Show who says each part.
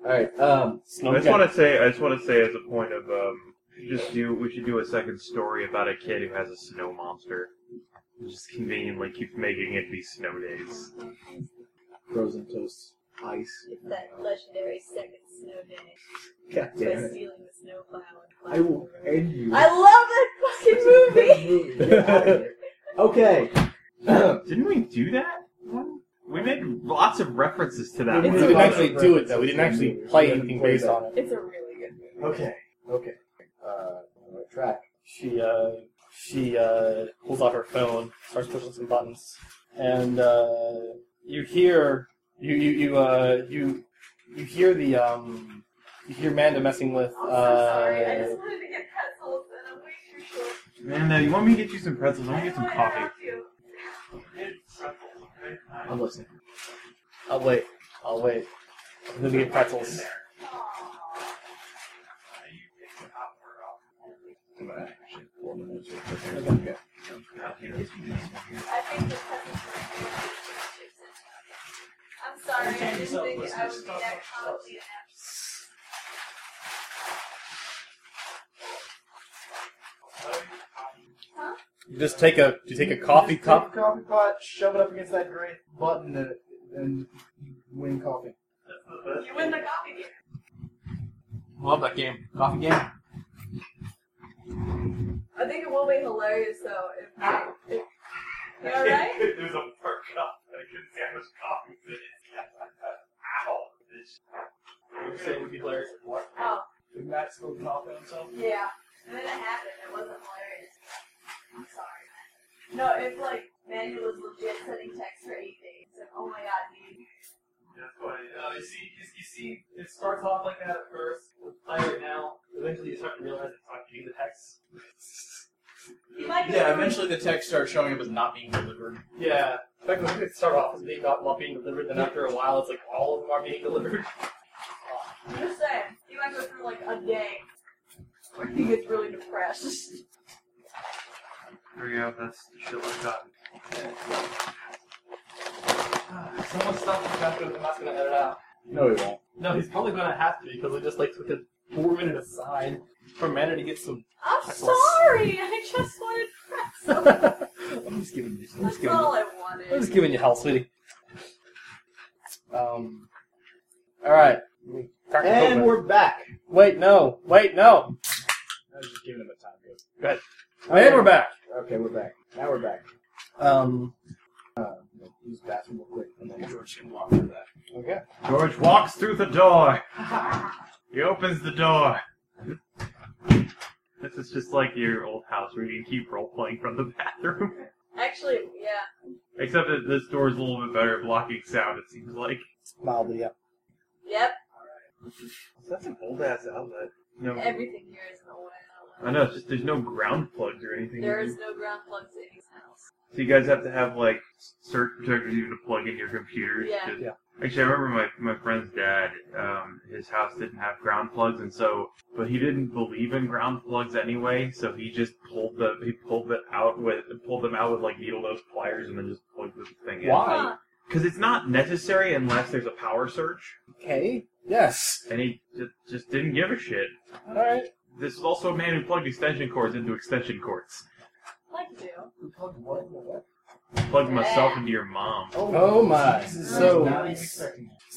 Speaker 1: Alright,
Speaker 2: I just want to say as a point of, we should do a second story about a kid who has a snow monster. Who just conveniently keeps making it be snow days.
Speaker 1: frozen toast, ice.
Speaker 3: It's that legendary second snow day.
Speaker 1: God damn
Speaker 3: By
Speaker 1: it.
Speaker 3: stealing the snow plow and
Speaker 1: I will end you.
Speaker 3: I love that fucking movie!
Speaker 1: Get out of here. Okay.
Speaker 2: Didn't we do that one? We made lots of references to that
Speaker 4: We
Speaker 2: one.
Speaker 4: didn't actually do it, though. We didn't actually play anything based on it.
Speaker 3: It's a really good movie.
Speaker 1: Okay. On the right track.
Speaker 4: She pulls out her phone, starts pushing some buttons, and you hear you hear Amanda messing with.
Speaker 3: I'm so sorry. I just wanted to get pretzels and I'm way too short.
Speaker 2: Man, you want me to get you some pretzels? I want to get some coffee.
Speaker 1: I'm listening.
Speaker 4: I'll wait. I'm gonna get pretzels.
Speaker 1: Actually, 4 minutes. Okay.
Speaker 3: I think the pretzels were I'm sorry, I didn't think I would be that comedy inept. Huh?
Speaker 4: You just take a coffee cup.
Speaker 1: Take a coffee pot, shove it up against that gray button, and win coffee.
Speaker 3: You win the coffee game.
Speaker 4: Love that game. Coffee game.
Speaker 3: I think it will be hilarious though if you alright?
Speaker 2: There's a perk up. I couldn't see how much coffee was in it. Ow!
Speaker 4: What would you say would be hilarious? What?
Speaker 3: Oh,
Speaker 1: Did Matt spill coffee on himself?
Speaker 3: yeah. And then it happened. It wasn't hilarious. I'm sorry. No, if like Manuel was legit sending texts for 8 days, and oh my god, dude.
Speaker 4: That's funny. You see, it starts off like that at first. We'll play right now. Eventually, you start to realize it's not getting the text.
Speaker 3: He might be
Speaker 5: Yeah, eventually the text starts showing up as not being delivered.
Speaker 4: Yeah. In fact, when it start off as being not being delivered, then after a while, it's like all of them are being delivered.
Speaker 3: I'm just saying, he might go through like a day where he gets really depressed.
Speaker 2: There we go. That's the shit like that.
Speaker 4: So much stuff is not going to edit out.
Speaker 1: No, he won't.
Speaker 4: No, he's probably going to have to because we just like took a 4-minute aside for Amanda to get some.
Speaker 3: I'm
Speaker 4: Pretzels.
Speaker 3: sorry, I just wanted pretzels.
Speaker 4: I'm just giving you.
Speaker 3: That's all I wanted.
Speaker 4: I'm just giving you hell, sweetie. All right.
Speaker 1: And we're back.
Speaker 4: Wait, no.
Speaker 1: I was just giving him a time code.
Speaker 4: Go ahead. And we're back.
Speaker 1: Okay, we're back. Now we're back. Use the bathroom real quick, and then George can walk through that. Okay.
Speaker 2: George walks through the door. He opens the door. This is just like your old house where you can keep role-playing from the bathroom.
Speaker 3: Actually, yeah.
Speaker 2: Except that this door is a little bit better at blocking sound, it seems like.
Speaker 4: Mildly, yeah.
Speaker 3: Yep.
Speaker 2: That's an old-ass outlet. No,
Speaker 3: Everything here is an old
Speaker 2: I know, it's just there's no ground plugs or anything.
Speaker 3: There is no ground plugs in his house.
Speaker 2: So you guys have to have, like, surge protectors even to plug in your computers?
Speaker 3: Yeah.
Speaker 2: 'Cause-
Speaker 4: Yeah.
Speaker 2: Actually, I remember my friend's dad, his house didn't have ground plugs, and so, but he didn't believe in ground plugs anyway, so he just pulled them out with like needle nose pliers and then just plugged the thing in.
Speaker 4: Why?
Speaker 3: Huh.
Speaker 2: Because it's not necessary unless there's a power surge,
Speaker 4: Okay. Yes.
Speaker 2: and he just didn't give a shit.
Speaker 4: All right.
Speaker 2: This is also a man who plugged extension cords into extension cords.
Speaker 3: Like to.
Speaker 2: Plugged myself into your mom.
Speaker 4: Oh my. So.
Speaker 1: Not even expecting that.